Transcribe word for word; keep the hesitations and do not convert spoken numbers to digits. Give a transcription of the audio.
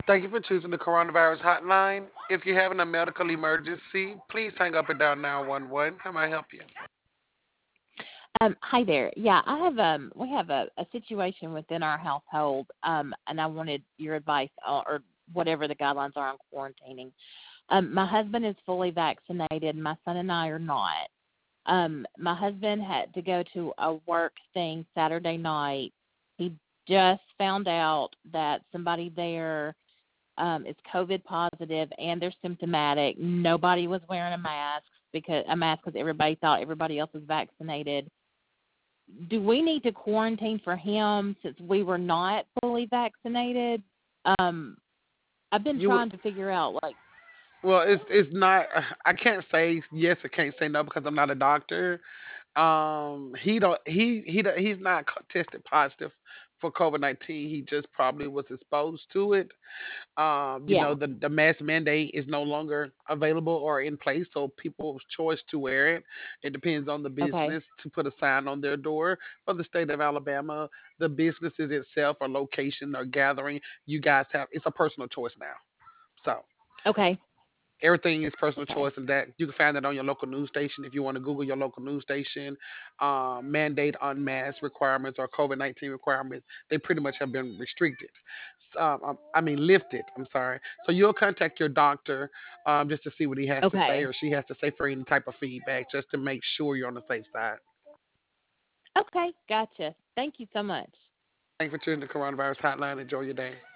Thank you for choosing the coronavirus hotline. If you're having a medical emergency, please hang up and dial nine one one. How may I help you? Um, hi there. Yeah, I have um we have a, a situation within our household, um, and I wanted your advice on, or whatever the guidelines are on quarantining. Um, my husband is fully vaccinated. My son and I are not. Um, my husband had to go to a work thing Saturday night. He just found out that somebody there um, is COVID positive and they're symptomatic. Nobody was wearing a mask because a mask because everybody thought everybody else was vaccinated. Do we need to quarantine for him since we were not fully vaccinated? Um, I've been You trying to figure out, like, well, it's it's not. I can't say yes or can't say no because I'm not a doctor. Um, he don't he he don't- he's not co- tested positive for COVID nineteen. He just probably was exposed to it. Um, you know, yeah, the the mask mandate is no longer available or in place, so people's choice to wear it. It depends on the okay, business to put a sign on their door. For the state of Alabama, the businesses itself or location or gathering, you guys have it's a personal choice now. So okay, everything is personal okay, choice, and that you can find that on your local news station if you want to Google your local news station. Um, mandate unmask requirements or COVID nineteen requirements, they pretty much have been restricted. S- Um, um, I mean, lifted. I'm sorry. So you'll contact your doctor um, just to see what he has to say okay, or she has to say for any type of feedback, just to make sure you're on the safe side. okay, gotcha. Thank you so much. Thank you for tuning in the coronavirus hotline. Enjoy your day.